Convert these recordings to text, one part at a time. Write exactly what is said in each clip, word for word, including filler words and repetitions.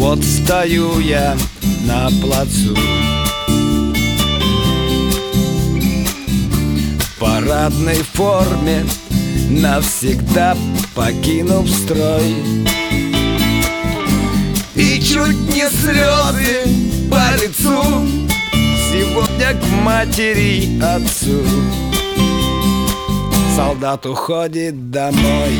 Вот стою я на плацу, в парадной форме, навсегда покинув строй. И чуть не слезы по лицу сегодня к матери и отцу. Солдат уходит домой.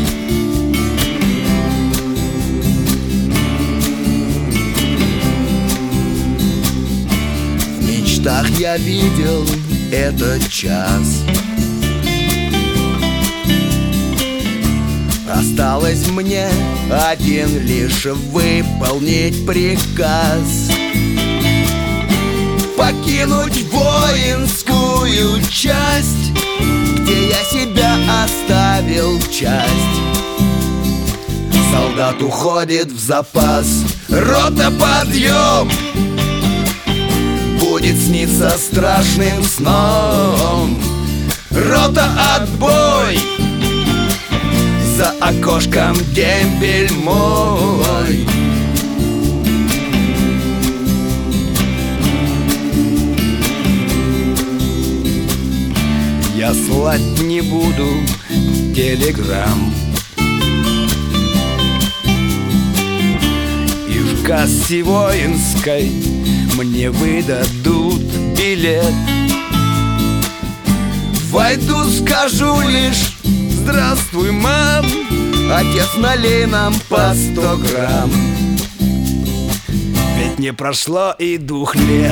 В мечтах я видел этот час. Осталось мне один лишь выполнить приказ: покинуть воинскую часть, где я себя оставил часть. Солдат уходит в запас. Рота, подъем! Будет сниться страшным сном. Рота, отбой! За окошком дембель мой. Я слать не буду телеграмм, и в кассе воинской мне выдадут билет. Войду, скажу лишь: здравствуй, мам, отец, налей нам по сто грамм. Ведь не прошло и двух лет.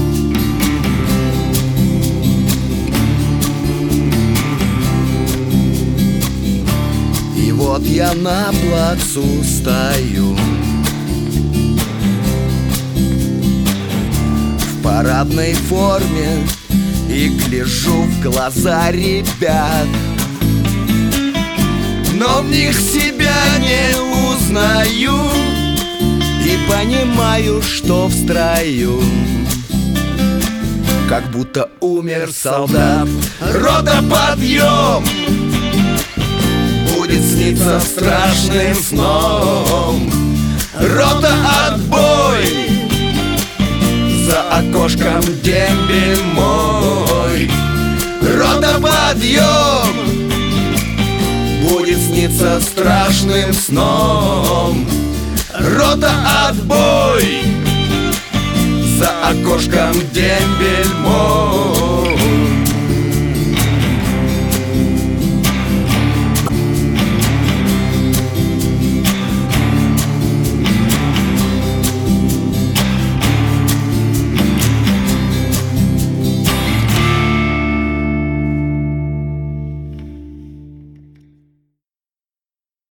И вот я на плацу стою, в парадной форме, и гляжу в глаза ребят, но в них себя не узнаю и понимаю, что в строю как будто умер солдат. Рота, подъем! Будет сниться страшным сном. Рота, отбой! За окошком дембель мой. Рота, подъем! Будет сниться страшным сном. Рота, отбой! За окошком дембель мой.